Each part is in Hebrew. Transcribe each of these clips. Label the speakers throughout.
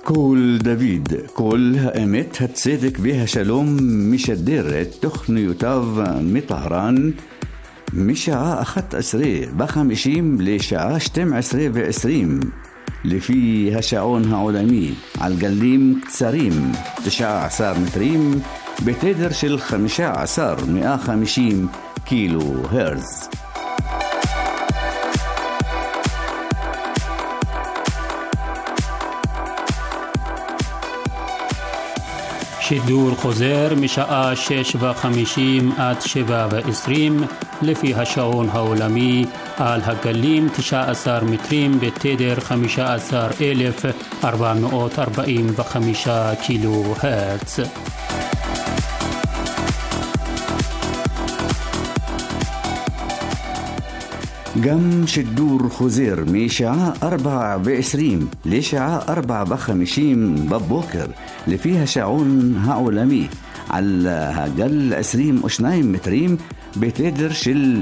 Speaker 1: קול דוד, קול האמת, הצדק והשלום משדר את תוכניותיו מטהרן משעה 11:50 לשעה 12:20 לפי השעון העולמי על גלים קצרים 19 מטרים בתדר של 15,150 קילו הרץ.
Speaker 2: שידור חוזר משעה 6:50 עד 7:20 לפי השעון העולמי על הגלים 19 מטרים בתדר 15,445 קילו הרץ.
Speaker 1: גם שידור חוזר משעה 4:20 לשעה 4:50 בבוקר לפי השעון העולמי על הגל 22 מטרים בתדר של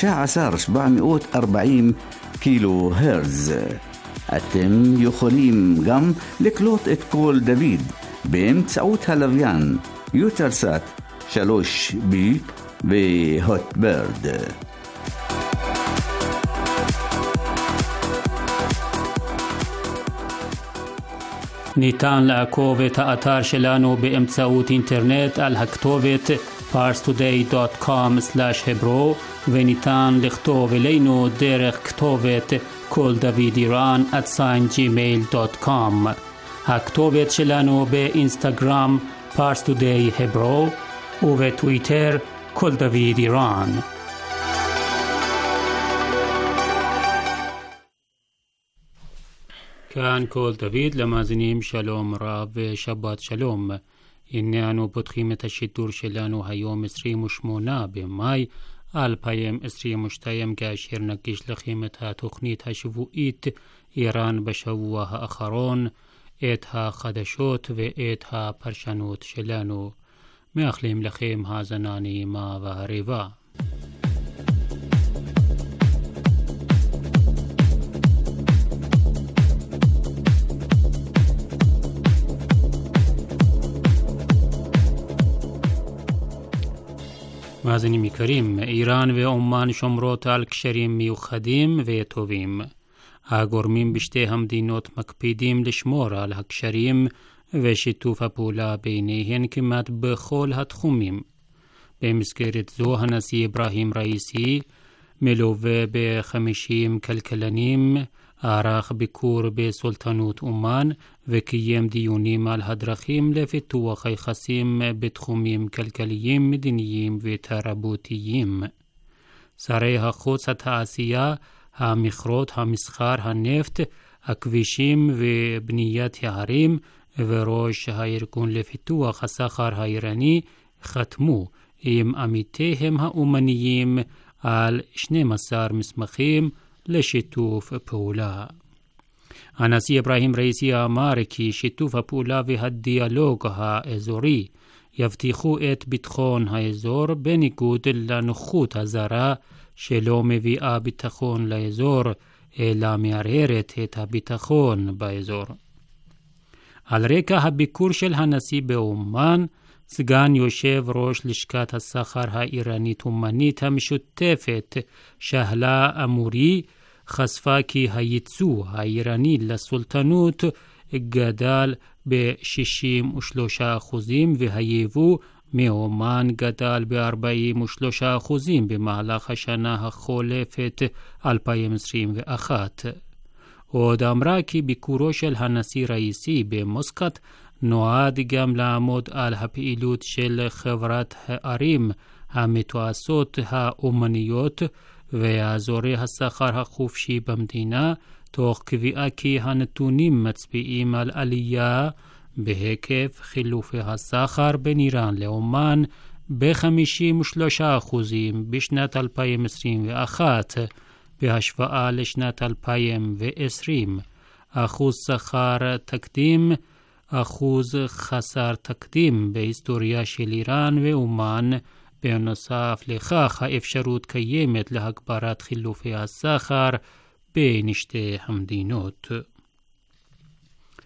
Speaker 1: 13,740 קילו הרץ. אתם יכולים גם לקלוט את קול דוד באמצעות הלוויין יוטלסאט 3B והוטברד.
Speaker 2: ניתן לעקוב את האתר שלנו באמצעות אינטרנט על הכתובת parstoday.com/hebro וניתן לכתוב אלינו דרך כתובת koldavidiran@gmail.com. הכתובת שלנו באינסטגרם parstoday.hebro ובטוויטר koldavidiran. כאן קול דוד, למאזינים שלום רב ושבת שלום. הנה אנו פותחים את השידור שלנו היום 28 במאי 2022 כאשר נגיש לכם את התוכנית השבועית איראן בשבוע האחרון, את החדשות ואת הפרשנות שלנו. מאחלים לכם האזנה נעימה והרבה. מאזינים יקרים, איראן ואומן שומרות על קשרים מיוחדים וטובים. הגורמים בשתי המדינות מקפידים לשמור על הקשרים ושיתוף הפעולה ביניהן כמעט בכל התחומים. במסגרת זו הנשיא אברהים ראיסי מלווה ב50 כלכלנים ערך ביקור בסולטנות אומן וקיים דיונים על הדרכים לפיתוח היחסים בתחומים כלכליים, מדיניים ותרבותיים. שרי החוץ, התעשייה, המכרות, המסחר, הנפט, הכבישים ובניית הערים וראש הארגון לפיתוח הסחר האיראני חתמו עם עמיתיהם האומניים על 12 מסמכים לשיתוף פעולה. הנשיא אברהים ראיסי אמר כי שיתוף הפעולה והדיאלוג האזורי יבטיחו את ביטחון האזור בניגוד לנוחות הזרה שלא מביאה ביטחון לאזור אלא מערערת את הביטחון באזור. על רקע הביקור של הנשיא באומן, סגן יושב ראש לשכת הסחר האיראנית אומנית המשותפת שהלה אמורי חשפה כי הייצוא האיראני לסולטנות גדל ב-63% והייבוא מאומן גדל ב-43% במהלך השנה החולפת 2021. עוד אמרה כי ביקורו של הנשיא ראיסי במוסקט נועד גם לעמוד על הפעילות של חברת הערים המתועשות האומניות ואזורי הסחר החופשי במדינה, תוך קביעה כי הנתונים מצביעים על עלייה בהיקף חילופי הסחר בין איראן לאומן ב-53% בשנת 2021 בהשוואה לשנת 2020. אחוז סחר תקדים, אחוז חסר תקדים בהיסטוריה של איראן ואומן. בנוסף לכך, האפשרות קיימת להגברת חילופי הסחר בין שתי המדינות.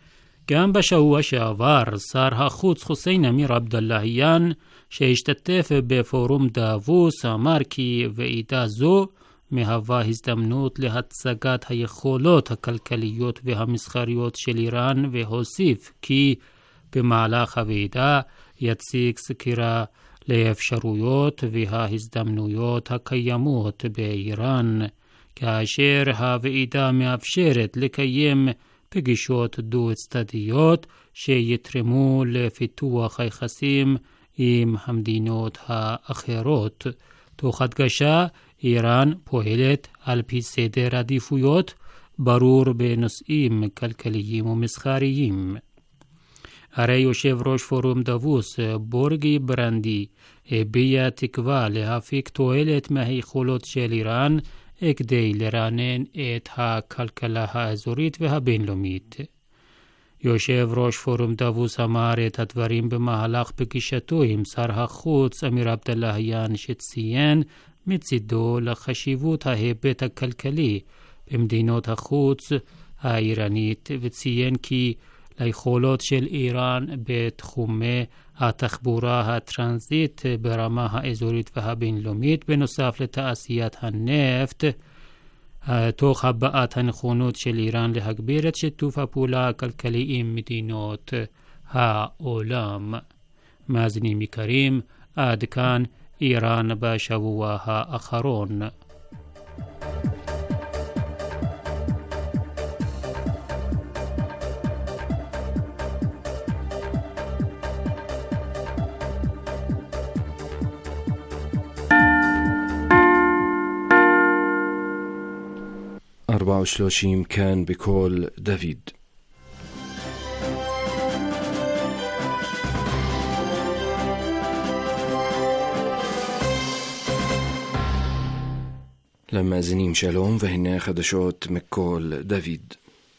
Speaker 2: גם בשבוע שעבר שר החוץ חוסיין אמיר עבדלהיאן שהשתתף בפורום דאבוס אמר כי ועידה זו מהווה הזדמנות להצגת היכולות הכלכליות והמסחריות של איראן, והוסיף כי במהלך הוועידה יציג סקירה לאפשרויות וההזדמנויות הקיימות באיראן, כאשר הוועידה מאפשרת לקיים פגישות דו-צדדיות שיתרמו לפיתוח היחסים עם המדינות האחרות. תוך הדגשה, איראן פועלת על פי סדר עדיפויות ברור בנושאים כלכליים ומסחריים. הרי יושב ראש פורום דאבוס בורגי ברנדי הביע תקווה להפיק תועלת מהיכולות של איראן כדי לרענן את הכלכלה האזורית והבינלאומית. יושב ראש פורום דאבוס אמר את הדברים במהלך פגישתו עם שר החוץ אמיר עבדלהיאן, שציין מצידו לחשיבות ההיבט הכלכלי במדינות החוץ האיראנית, וציין כי ליכולות של איראן בתחומי התחבורה הטרנזיט ברמה האזורית והבינלאומית, בנוסף לתעשיית הנפט, תוך הבעת הנכונות של איראן להגביר את שיתוף הפעולה הכלכלי עם מדינות העולם. מאזינים יקרים, עד כאן איראן בשבוע האחרון.
Speaker 3: ו-34 כאן בקול דוד. למאזינים שלום, והנה חדשות מקול דוד.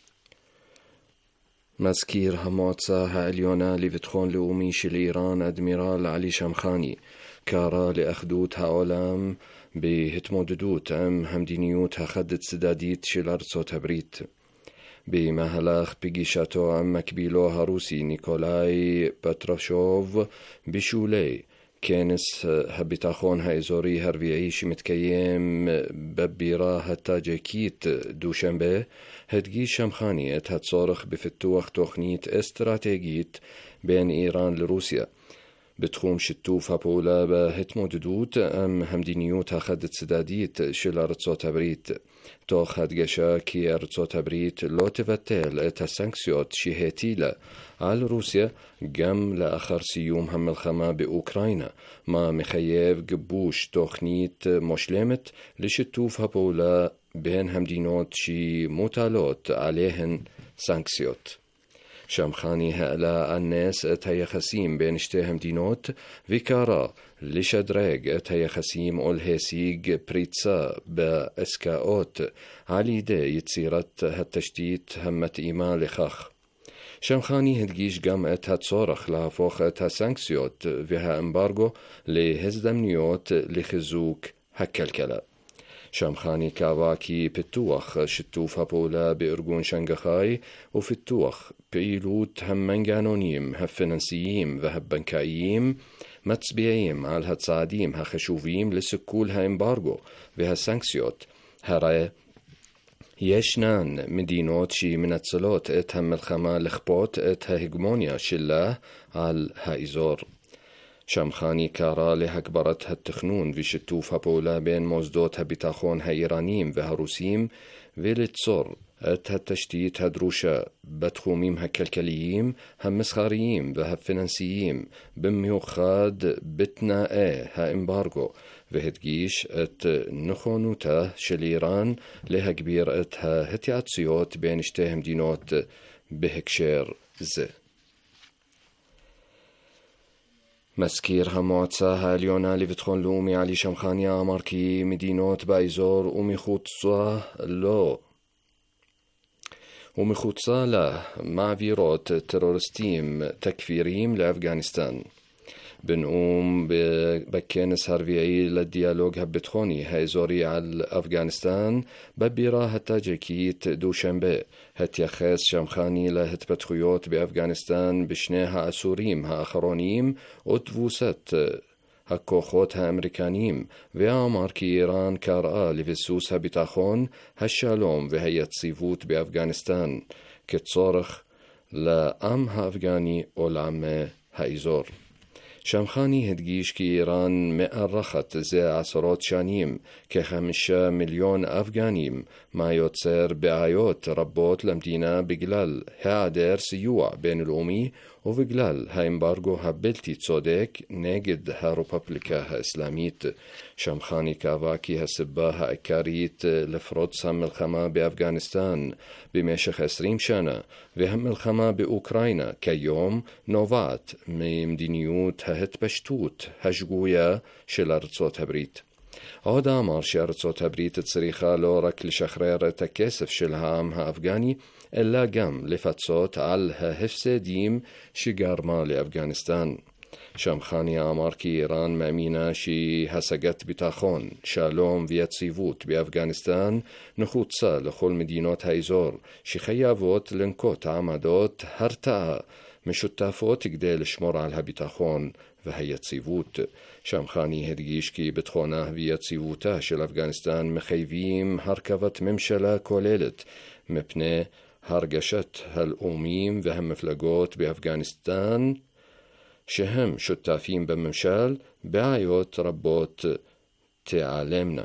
Speaker 3: מזכיר המועצה העליונה לביטחון לאומי של איראן, אדמירל עלי שמחני, קרא לאחדות העולם בהתמודדות עם המדיניות החד-צדדית של ארצות הברית. במהלך פגישתו עם מקבילו הרוסי ניקולאי פטרושוב בשולי כנס הביטחון האזורי הרביעי שמתקיים בבירה הטאג'יקית דושנבה, הדגיש שמחני את הצורך בפיתוח תוכנית אסטרטגית בין איראן לרוסיה בתחום שיתוף הפעולה בהתמודדות עם המדיניות החד-צדדית של ארצות הברית, תוך הדגשה כי ארצות הברית לא תבטל את הסנקציות שהטילה על רוסיה גם לאחר סיום המלחמה באוקראינה, מה מחייב גיבוש תוכנית מושלמת לשיתוף הפעולה בין המדינות שמוטלות עליהן סנקציות. שמחני העלה על נס את היחסים בין שתי המדינות וקרא לשדרג את היחסים ולהשיג פריצה בעסקאות על ידי יצירת התשתית המתאימה לכך. שמחני הדגיש גם את הצורך להפוך את הסנקציות והאמברגו להזדמנויות לחיזוק הכלכלה. שמחני קבע כי פיתוח שיתוף הפעולה בארגון שנגחאי ופיתוח פעילות המנגנונים הפיננסיים והבנקאיים מצביעים על הצעדים החשובים לסיכול האמברגו והסנקציות, הרי ישנן מדינות שמנצלות את המלחמה לכפות את ההגמוניה שלה על האזור. שמחני קרא להגברת התכנון ושיתוף הפעולה בין מוסדות הביטחון האיראנים והרוסים וליצור את התשתית הדרושה בתחומים הכלכליים, המסחריים והפיננסיים, במיוחד בתנאי האמברגו, והדגיש את נכונותה של איראן להגביר את ההתייעצויות בין שתי המדינות בהקשר זה. מזכיר המועצה העליונה לביטחון לאומי עלי שמחני אמר כי מדינות באזור ומחוצה לה מעבירות טרוריסטים תקפירים לאפגניסטן. بنقوم בכנס הרביעי לדיאלוג הביטחוני האזורי על אפגניסטן בבירה הטאג'יקית דושנבה. התייחס שמחני להתפתחויות באפגניסטן בשני העשורים האחרונים ותבוסת הכוחות האמריקניים, ואמר כי איראן קראה לביסוס הביטחון, השלום והיציבות באפגניסטן כצורך לעם האפגני ולעמי האזור. שמחני הדגיש כי איראן מארחת זה עשרות שנים כ5 מיליון אפגנים, מה יוצר בעיות רבות למדינה בגלל היעדר סיוע בינלאומי ובגלל האמברגו הבלתי צודק נגד הרפובליקה האסלאמית. שמחני קבע כי הסיבה העיקרית לפרוץ המלחמה באפגניסטן במשך 20 שנה והמלחמה באוקראינה כיום נובעת ממדיניות ההתפשטות השגויה של ארצות הברית. עוד אמר שארצות הברית צריכה לא רק לשחרר את הכסף של העם האפגני, אלא גם לפצות על ההפסדים שגרמה לאפגניסטן. שמחני אמר כי איראן מאמינה שהשגת ביטחון, שלום ויציבות באפגניסטן נחוצה לכל מדינות האזור, שחייבות לנקוט עמדות הרתעה משותפות כדי לשמור על הביטחון והיציבות. שמחני הדגיש כי ביטחונה ויציבותה של אפגניסטן מחייבים הרכבת ממשלה כוללת מפני הרגשת הלאומים והמפלגות באפגניסטן שהם שותפים בממשל, בעיות רבות תיעלמנה.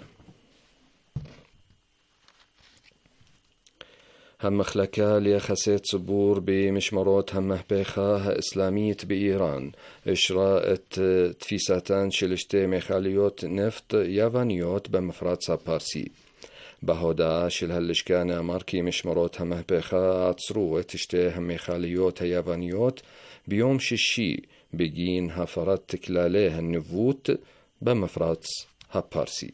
Speaker 3: המחלקה ליחסי ציבור במשמרות המהפכה האסלאמית באיראן אישרה את תפיסתן של 2 מכליות נפט יווניות במפרץ הפרסי. בהודעה של הלשכה נאמר כי משמרות המהפכה עצרו את 2 המכליות היווניות ביום שישי בגין הפרת כללי הניווט במפרץ הפרסי.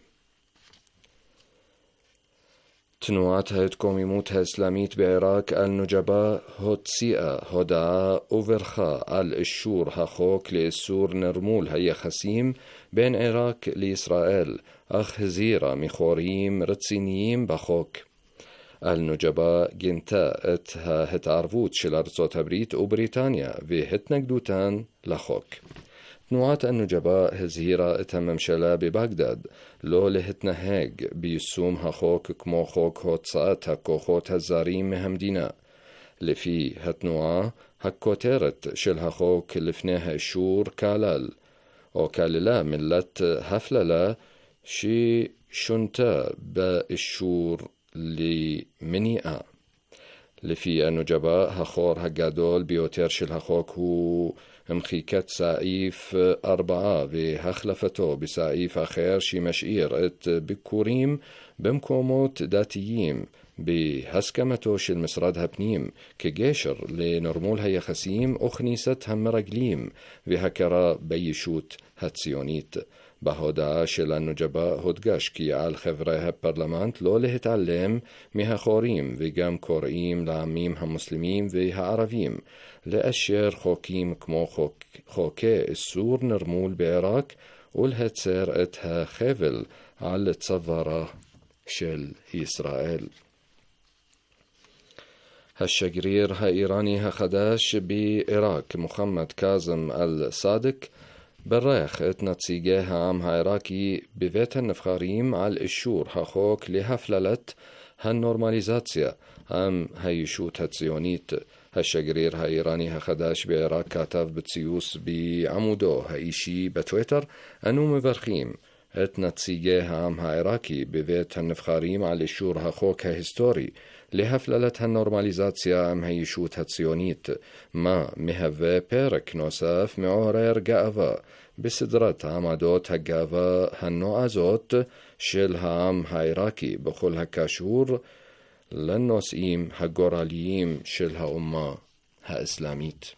Speaker 3: תנועת ההתקוממות האסלאמית בעיראק אל-נוג'בה הוציאה הודעה וברכה על אישור החוק לאיסור נרמול היחסים בין עיראק לישראל, אך הזהירה מחורים רציניים בחוק. אל-נוג'בה גינתה את ההתערבות של ארצות הברית ובריטניה והתנגדותן לחוק. תנועת אל-נוג'בה הזהירה את הממשלה בבגדד לא להתנהג ביישום החוק כמו חוק הוצאת הכוחות הזרים מהמדינה. לפי התנועה, הכותרת של החוק לפני האישור כללה מילת הפללה ששונתה באישור למניעה. לפי אל-נוג'בה, החור הגדול ביותר של החוק הוא מחיקת סעיף 4 והחלפתו בסעיף אחר שמשאיר את ביקורים במקומות דתיים בהסכמתו של משרד הפנים כגשר לנורמול היחסים וכניסת המרגלים והכרה בישות הציונית. בהודעה של אל-נוג'בה הודגש כי על חברי הפרלמנט לא להתעלם מהחורים וגם קוראים לעמים המוסלמים והערבים לאשר חוקים כמו חוקי איסור נרמול בעיראק ולהצר את החבל על צווארה של ישראל. השגריר האיראני החדש בעיראק מוחמד קאזם אל-סאדק ברך את נציגי העם העיראקי בבית הנבחרים על אישור החוק להפללת הנורמליזציה עם הישות הציונית. השגריר האיראני החדש בעיראק כתב בציוץ בעמודו האישי בטוויטר: אנו מברכים את נציגי העם העיראקי בבית הנבחרים על אישור החוק ההיסטורי להפללת הנורמליזציה עם הישות הציונית, מה מהווה פרק נוסף מעורר גאווה בסדרת עמדות הגאווה הנועזות של העם העיראקי בכל הקשור לנושאים הגורליים של האומה האסלאמית.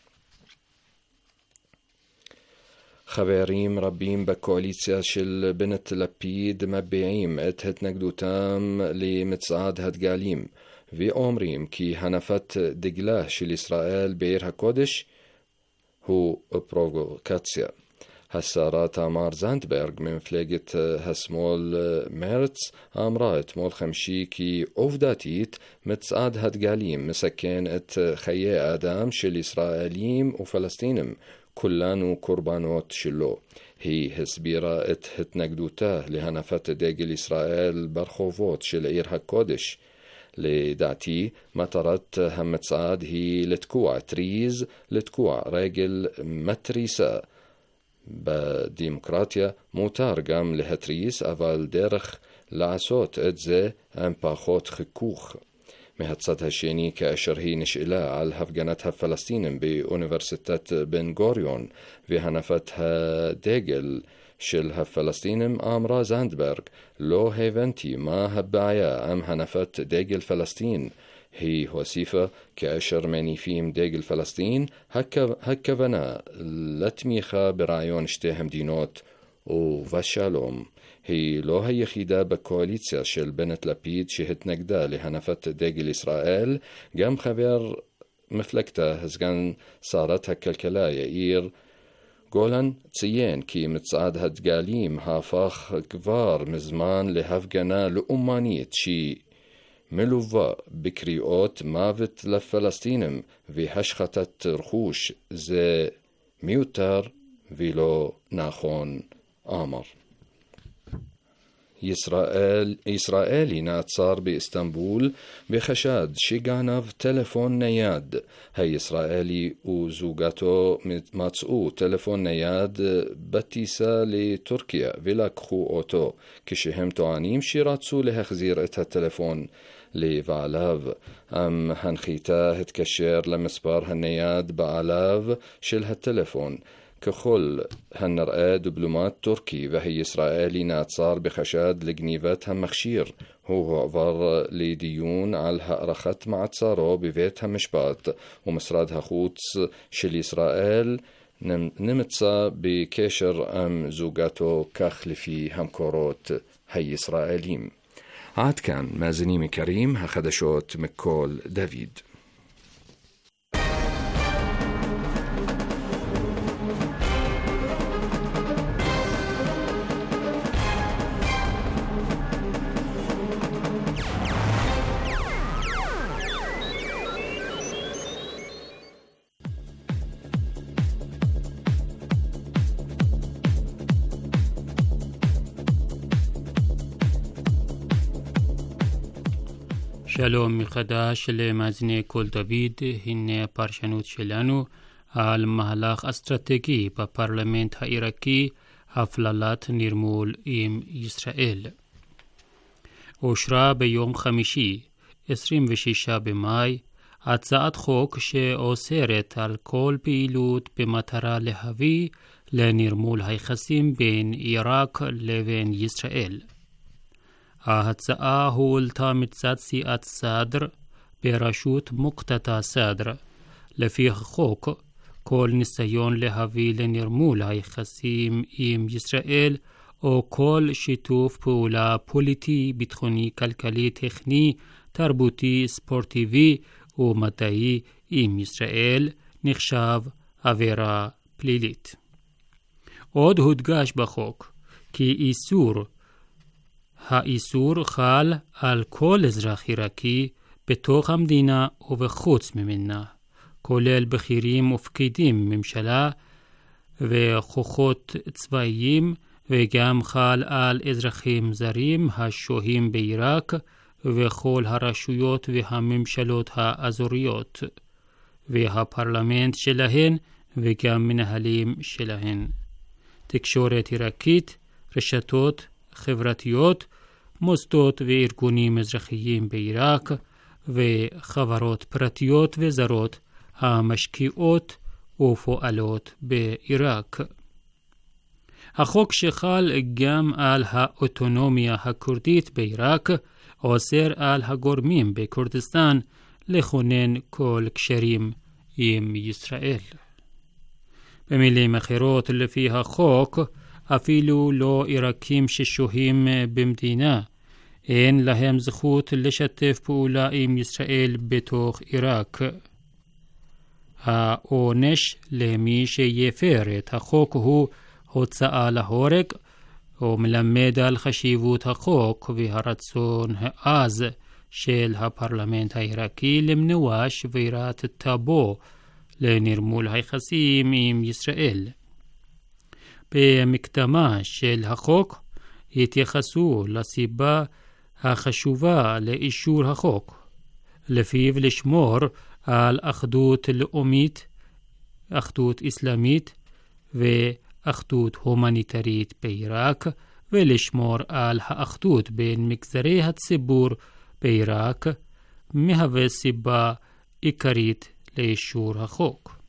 Speaker 3: חברים רבים בקואליציה של בנט לפיד מביעים את התנגדותם למצעד הדגלים ואומרים כי הנפת דגלה של ישראל בעיר הקודש הוא פרובוקציה. השרה תמר זנדברג ממפלגת השמאל מרץ אמרה אתמול חמישי כי עובדתית מצעד הדגלים מסכן את חיי האדם של ישראלים ופלסטינים, כולנו קורבנות שלו. היא הסבירה את התנגדותה להנפת דגל ישראל ברחובות של עיר הקודש. לדעתי, מטרת המצעד היא לתקוע טריז, לתקוע רגל מתריסה. בדמוקרטיה מותר גם להתריס, אבל דרך לעשות את זה עם פחות חיכוך. מהצד השני, כאשר היא נשאלה על הפגנת הפלסטינים באוניברסיטת בן גוריון והנפת הדגל של הפלסטינים, אמרה זנדברג, לא הבנתי מה הבעיה עם הנפת דגל פלסטין. היא הוסיפה, כאשר מניפים דגל פלסטין, הכוונה לתמיכה ברעיון שתי המדינות ובשלום. היא לא היחידה בקואליציה של בנט לפיד שהתנגדה להנפת דגל ישראל, גם חבר מפלגתה, סגן שרת הכלכלה יאיר גולן, ציין כי מצעד הדגלים הפך כבר מזמן להפגנה לאומנית מלווה בקריאות מוות לפלסטינים והשחתת רכוש. זה מיותר ולא נכון, אמר. ישראלי נעצר באיסטנבול בחשד שגנב טלפון נייד. הישראלי וזוגתו מצאו טלפון נייד בטיסה לטורקיה ולקחו אותו, כשהם טוענים שרצו להחזיר את הטלפון לבעליו. הנחיתה התקשר למספר הנייד בעליו של הטלפון. ככל הנראה דיפלומט טורקי והישראלי נעצר בחשד לגניבת המכשיר. הוא הועבר לדיון על הארכת מעצרו בבית המשפט, ומשרד החוץ של ישראל נמצא בקשר עם זוגתו, כך לפי המקורות הישראלים. עד כאן, מאזינים יקרים, החדשות מכל דוד.
Speaker 2: שלום מחדש למאזיני כל דוד, הנה הפרשנות שלנו על מהלך אסטרטגי בפרלמנט העיראקי, הפללת נרמול עם ישראל. אושרה ביום חמישי, 26 במאי, הצעת חוק שאוסרת על כל פעילות במטרה להביא לנרמול היחסים בין עיראק לבין ישראל. ההצעה הועלתה מצד סיעת סדר בראשות מוקתדה סדר. לפי החוק, כל ניסיון להביא לנרמול היחסים עם ישראל או כל שיתוף פעולה פוליטי, ביטחוני, כלכלי, טכני, תרבותי, ספורטיבי ומדעי עם ישראל נחשב עבירה פלילית. עוד הודגש בחוק כי האיסור חל על כל אזרח עיראקי בתוך המדינה ובחוץ ממנה, כולל בכירים ופקידים ממשלה וכוחות צבאיים, וגם חל על אזרחים זרים השוהים בעיראק וכל הרשויות והממשלות האזוריות והפרלמנט שלהן וגם מנהלים שלהן, תקשורת עיראקית, רשתות חברתיות, מוסדות וארגונים אזרחיים בעיראק וחברות פרטיות וזרות המשקיעות ופועלות בעיראק. החוק שחל גם על האוטונומיה הכורדית בעיראק אוסר על הגורמים בכורדיסטן לכונן כל קשרים עם ישראל. במילים אחרות, לפי החוק, אפילו לא עיראקים ששוהים במדינה, אין להם זכות לשתף פעולה עם ישראל בתוך עיראק. העונש למי שיפר את החוק הוא הוצאה להורג, ומלמד על חשיבות החוק והרצון העז של הפרלמנט העיראקי למנוע שבירת טאבו לנרמול היחסים עם ישראל. במקדמה של החוק התייחסו לסיבה החשובה לאישור החוק, לפיו לשמור על אחדות לאומית, אחדות אסלאמית ואחדות הומניטרית בעיראק, ולשמור על האחדות בין מגזרי הציבור בעיראק, מהווה סיבה עיקרית לאישור החוק.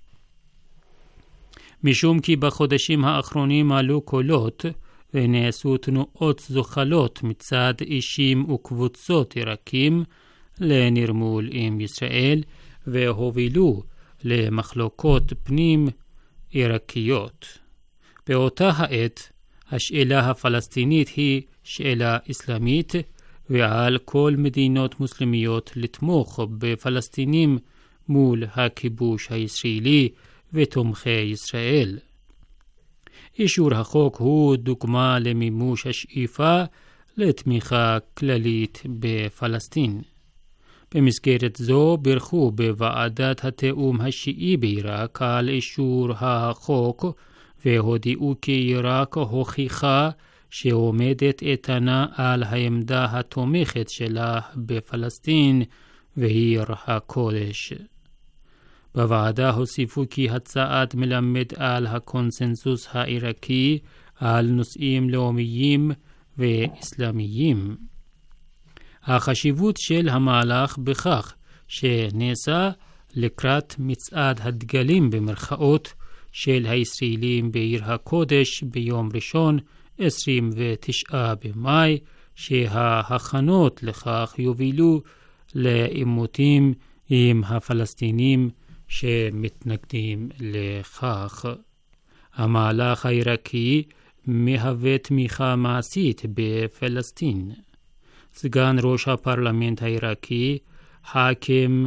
Speaker 2: משום כי בחודשים האחרונים עלו קולות ונעשו תנועות זוחלות מצד אישים וקבוצות עיראקים לנרמול עם ישראל, והובילו למחלוקות פנים עיראקיות. באותה העת השאלה הפלסטינית היא שאלה אסלאמית, ועל כל מדינות מוסלמיות לתמוך בפלסטינים מול הכיבוש הישראלי ותומכי ישראל. אישור החוק הוא דוגמה למימוש השאיפה לתמיכה כללית בפלסטין. במסגרת זו בירכו בוועדת התאום השיעי בעיראק על אישור החוק, והודיעו כי עיראק הוכיחה שעומדת איתנה על העמדה התומכת שלה בפלסטין ועיר הקודש. בוועדה הוסיפו כי הצעד מלמד על הקונסנזוס העיראקי על נושאים לאומיים ואסלאמיים. החשיבות של המהלך בכך שנעשה לקראת מצעד הדגלים במרכאות של הישראלים בעיר הקודש ביום ראשון 29 במאי, שההכנות לכך יובילו לעימותים עם הפלסטינים שמתנגדים לכך. המהלך העיראקי מהווה תמיכה מעשית בפלסטין. סגן ראש הפרלמנט העיראקי חאכם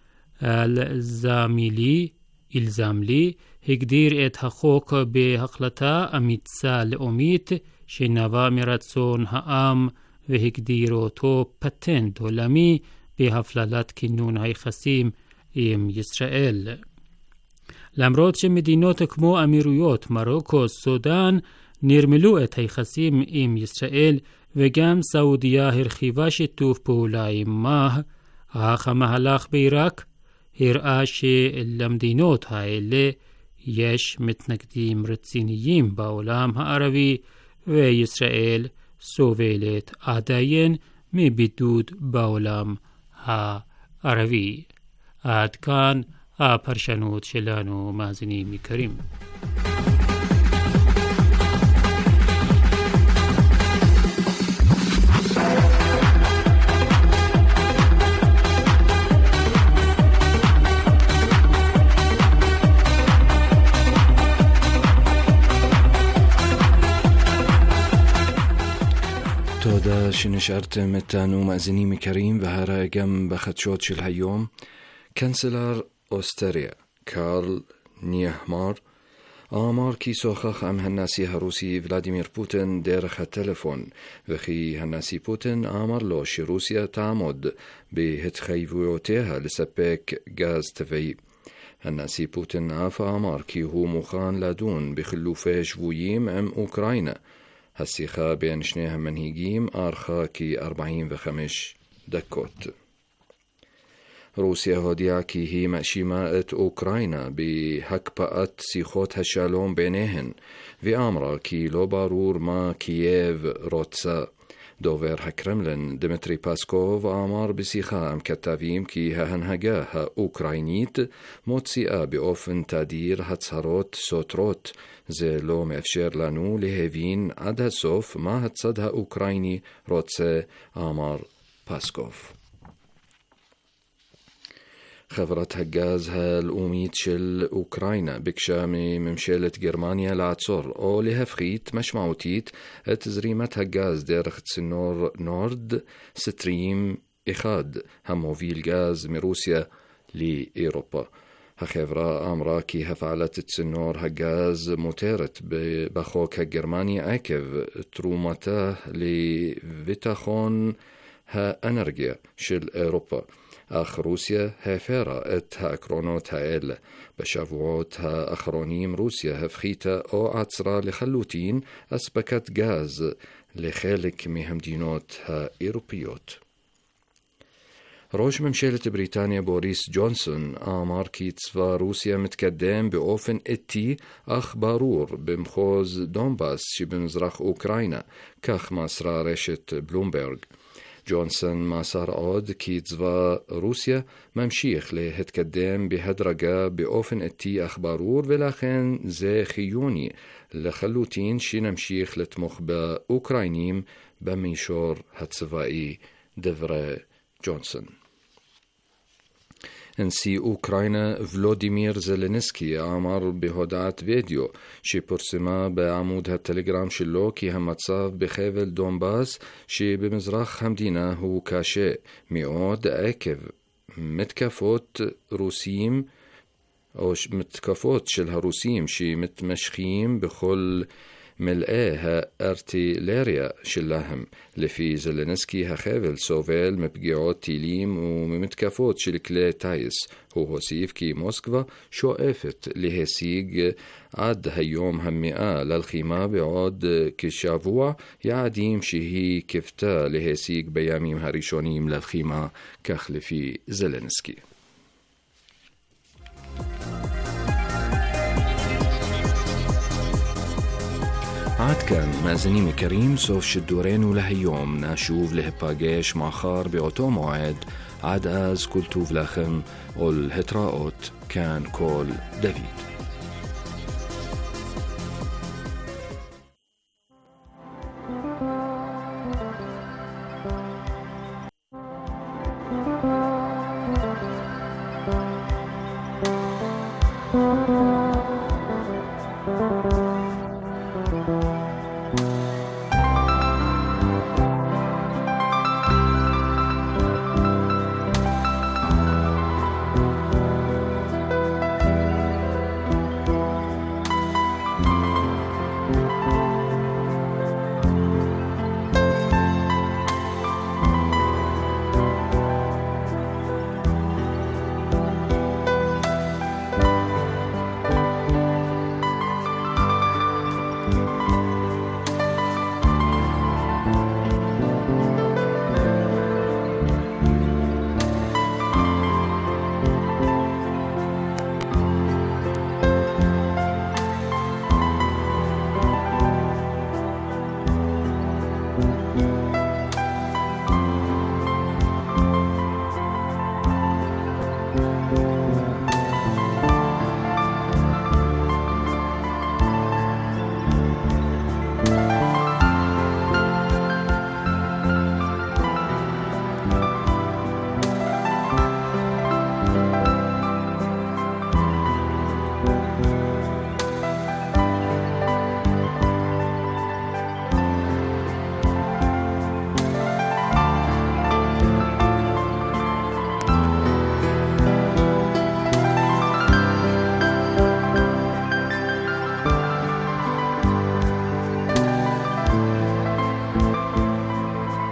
Speaker 2: אל-זמלי הגדיר את החוק בהחלטה אמיצה לאומית שנבע מרצון העם, והגדיר אותו פטנט עולמי בהפללת כינון היחסים עם ישראל. למרות שמדינות כמו אמירויות, מרוקו, סודן נרמלו את היחסים עם ישראל, וגם סעודיה הרחיבה שיתוף פעולה עמה, אך המהלך בעיראק הראה שלמדינות האלה יש מתנגדים רציניים בעולם הערבי, וישראל סובלת עדיין מבידוד בעולם הערבי. עד כאן הפרשנות שלנו, מאזינים יקרים.
Speaker 3: תודה שנשארתם איתנו, מאזינים יקרים, והראה גם בחדשות של היום. קנצלר אוסטריה קארל ניהמר אמר כי שוחח עם הנשיא הרוסי ולדימיר פוטין דרך הטלפון, וכי הנשיא פוטין אמר לו שרוסיה תעמוד בהתחייבויותיה לספק גז טבעי. הנשיא פוטין אף אמר כי הוא מוכן לדון בחילופי שבויים עם אוקראינה. השיחה בין שני המנהיגים ארכה כ-45 דקות. רוסיה הודיעה כי היא מאשימה את אוקראינה בהקפאת שיחות השלום ביניהן, ואמרה כי לא ברור מה קייב רוצה. דובר הקרמלין דמיטרי פסקוב אמר בשיחה עם כתבים כי ההנהגה האוקראינית מוציאה באופן תדיר הצהרות סותרות. זה לא מאפשר לנו להבין עד הסוף מה הצד האוקראיני רוצה, אמר פסקוב. חברת הגז הלאומית של אוקראינה ביקשה מממשלת גרמניה לעצור או להפחית משמעותית את זרימת הגז דרך צינור נורד סטרים 1 המוביל גז מרוסיה לאירופה. החברה אמרה כי הפעלת צינור הגז מותרת בחוק הגרמני עקב תרומתה לביטחון האנרגיה של אירופה, אך רוסיה הפרה את העקרונות האלה. בשבועות האחרונים רוסיה הפחיתה או עצרה לחלוטין אספקת גז לחלק מהמדינות האירופיות. ראש ממשלת בריטניה בוריס ג'ונסון אמר כי צבא רוסיה מתקדם באופן איטי אך ברור במחוז דונבאס שבמזרח אוקראינה, כך מסרה רשת בלומברג. ג'ונסון מסר עוד כי צבא רוסיה ממשיך להתקדם בהדרגה באופן איטי אך ברור, ולכן זה חיוני לחלוטין שנמשיך לתמוך באוקראינים במישור הצבאי, דברי ג'ונסון. נשיא אוקראינה ולודימיר זלנסקי אמר בהודעת וידאו שפורסמה בעמוד הטלגרם שלו כי המצב בחבל דונבאס שבמזרח המדינה הוא קשה מאוד עקב מתקפות רוסים או מתקפות של הרוסים שמתמשכים בכל מלאי הארטילריה שלהם. לפי זלנסקי החבל סובל מפגיעות טילים וממתקפות של כלי טייס. הוא הוסיף כי מוסקבה שואפת להשיג עד היום 100 ללחימה בעוד כשבוע, יעדים שהיא קיוותה להשיג בימים הראשונים ללחימה, כך לפי זלנסקי. עד כאן מאזינים יקרים, סוף שידורנו להיום. נשוב להיפגש מחר באותו מועד. עד אז כל טוב לכם ולהתראות. כאן כל דוד.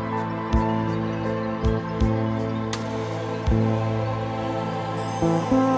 Speaker 4: Thank you.